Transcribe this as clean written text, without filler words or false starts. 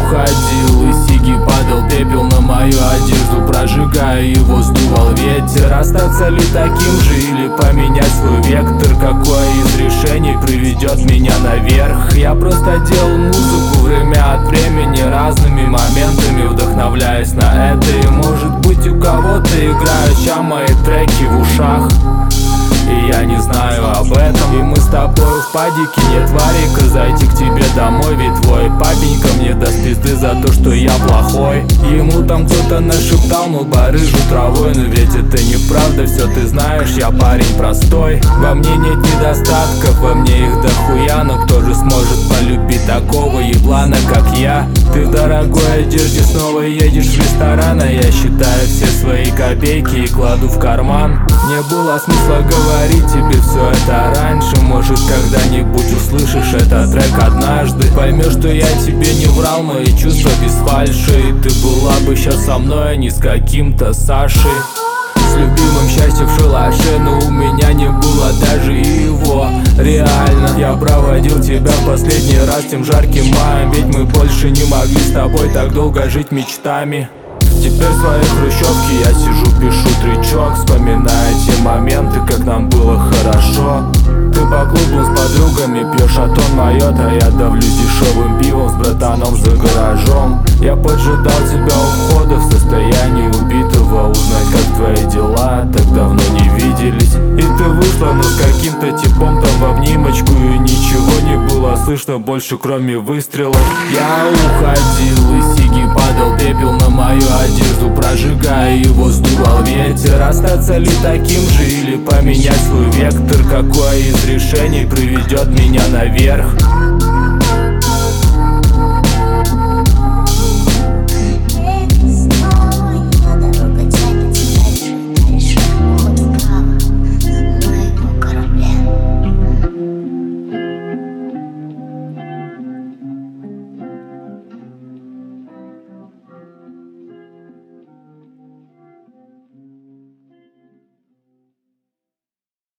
уходил, и сиги падал пепел на мою одежду, прожигая его сдувал ветер. Остаться ли таким же или поменять свой вектор? Какое из решений приведет меня наверх? Я просто делал музыку время от времени, разными моментами вдохновляясь на это. И может быть у кого-то играют ща мои треки в ушах, и я не знаю об этом. И мы с тобой в падике, нет варика зайти к тебе домой, ведь твой папенька мне даст пизды за то, что я плохой. Ему там кто-то нашептал, мол, барыжу травой, но ведь это неправда, все ты знаешь, я парень простой. Во мне нет недостатков, во мне их дохуя, но кто же сможет полюбить такого еблана, как я? Ты в дорогой одежде снова едешь в ресторан, а я считаю все свои копейки и кладу в карман. Не было смысла говорить тебе все это раньше, может когда-нибудь услышишь этот трек однажды. Поймешь, что я тебе не врал, мои чувства без фальши, и ты была бы сейчас со мной, а не с каким-то Сашей. С любимым счастьем в шалаше, но у меня не было даже его. Реально, я проводил тебя в последний раз тем жарким маем, ведь мы больше не могли с тобой так долго жить мечтами. Теперь в своей хрущевке я сижу, пишу тречок, вспоминая те моменты, как нам было хорошо. Ты по клубу с подругами пьешь, а тон моет, а я давлюсь дешевым пивом с братаном за гаражом. Я поджидал тебя у входа в состоянии убитого, узнать, как твои дела, так давно не виделись. И ты вышла, но с каким-то типом там в обнимочку, и ничего не было слышно больше, кроме выстрелов. Я уходил, и сиги падал пепел на мою одежду, прожигая его сдувал ветер. Остаться ли таким же или поменять свой вектор? Какое из решений приведет меня наверх?